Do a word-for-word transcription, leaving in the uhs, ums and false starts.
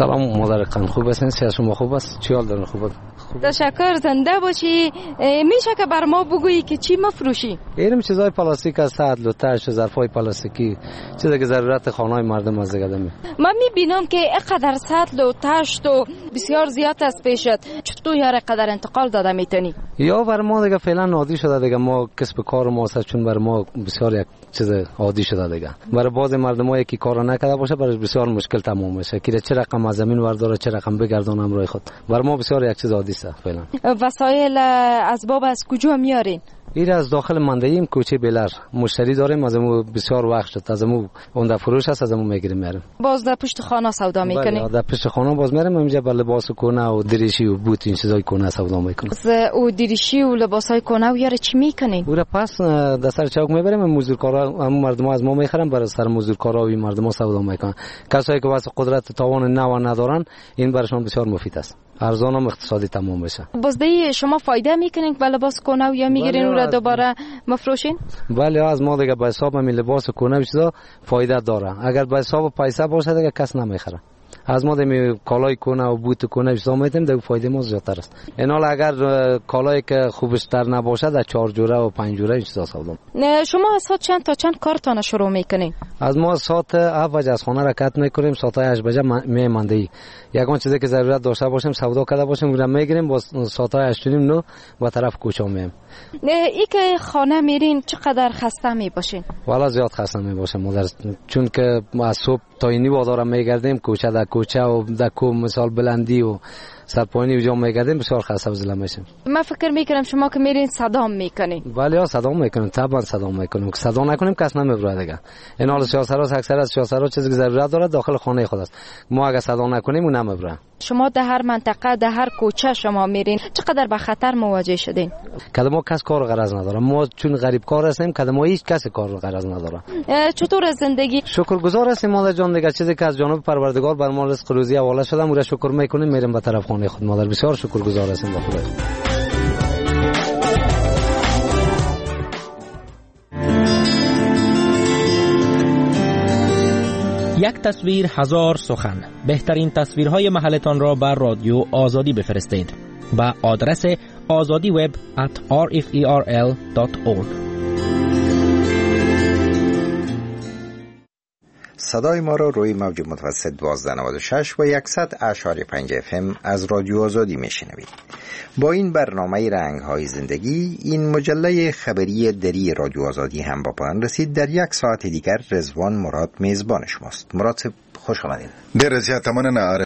سلام مادر قند، خوب هستین؟ صحت شما خوب است؟ چی حال دارین؟ خوب است؟ تشکر، زنده باشی. میشه که بر ما بگویی که چی مفروشی؟ اینم چیزای پلاستیک است، سطل و تش و ظرفای پلاستیکی، چیزی که ضرورت خانه‌های مردم از دیگه دمی. من میبینم که اینقدر سطل و تشت و بسیار زیاد است پیشت، چطور یاره قدر انتقال داده میتونی؟ یا بر ما دیگه فعلا عادی شده دیگه، ما کسب کار ما است، چون بر ما بسیار یک چیز عادی شده دیگه. برای بعضی مردمایی که کار نکرده باشه برای بسیار مشکل تمام میشه که چه رقم از زمین ورداره، چه رقم بگردونه امروی خود. بر ما بسیار یک چیز عادی است فعلا. وسایل اسباب از کجا میارین؟ این از داخل مندهیم کوچه بلر مشتری داریم، از امو بسیار وقت شد، از امو اون فروش است، از امو میگیریم میاریم. باز در پشت خانه سودا میکنیم؟ بله در پشت خانه باز میاریم، اینجا با لباس کونه و دریشی و بوت این چیزای کونه سودا میکنیم. از او دریشی و لباسای کونه و یاره چی میکنین؟ اون پس در سر چوک میبریم، مزدورکارا هم مردم از ما میخرن، برای سر مزدورکارا و این مردم سودا میکنن. کسایی که واسه قدرت تاوان نو ندارن این براشون بسیار مفید است، ارزان هم اقتصادی تمام بشه. بازده شما فایده میکنین با لباس کونه یا میگیرین اون را دوباره مفروشین؟ بله از ما دیگه به حساب همین لباس کونه و چیزا فایده داره، اگر به حساب پیسه باشه دیگه کس نمیخره. از ما دمی کالای کنه و بوت کنه چیزا میتیم دیگه فایده ما زیادتر است. اینال اگر کالایی که خوبشتر نباشه در چهار جوره و پنج جوره این چیزا سودا. شما ساعت چند تا چند کارتون شروع میکنین؟ از ما ساعت هفت بجه از خانه رکت میکنیم، ساعت هشت بجه میماندهی یگان چیزی که ضرورت داشته باشیم سودا کرده باشیم اون میگیریم، با ساعت هشت نیم نو با طرف کوچه میایم. ای که خانه میرین چقدر خسته میباشین؟ والا زیاد خسته میباشم مادر، چون که از صبح تا اینی بازار میگردیم، کوچه در کوچه و در کو مثال بلندی و سرپایینی و جا میگردیم، بسیار خسته و ضله میشیم. من فکر میکنم شما که میرین صدام میکنین. ولی ها صدام میکنیم، طبعا صدام میکنیم، که صدا نکنیم کس نمیبره دیگه. این حال سیاسرها اکثر از سیاسرها چیزی که ضرورت داره داخل خانه خود است، ما اگه صدا نکنیم اون نمیبره. شما در هر منطقه در هر کوچه شما میرین چقدر به خطر مواجه شدین؟ که ما کس کار غرض نداره، ما چون غریب کار هستیم که ما هیچ کس کار غرض نداره. چطور زندگی؟ شکرگزار هستیم مادر جان دیگه، چیزی که از جانب پروردگار بر ما رزق روزی حواله شده اون را شکر میکنیم، میریم به طرف خانه خود. مادر بسیار شکرگزار هستیم به خدا. یک تصویر هزار سخن. بهترین تصویرهای محلتان را بر رادیو آزادی بفرستید با آدرس آزادی وب ات آر اف ای آر ال دات اورگ. صدای ما را روی موج متوسط دوازده نود و شش و صد اشاری پنج اف ام از رادیو آزادی میشنوید. با این برنامه رنگ‌های زندگی این مجله خبری دری رادیو آزادی هم با پایان رسید. در یک ساعت دیگر رضوان مراد میزبان شماست. مراد خوش آمدید. در رضایت تمام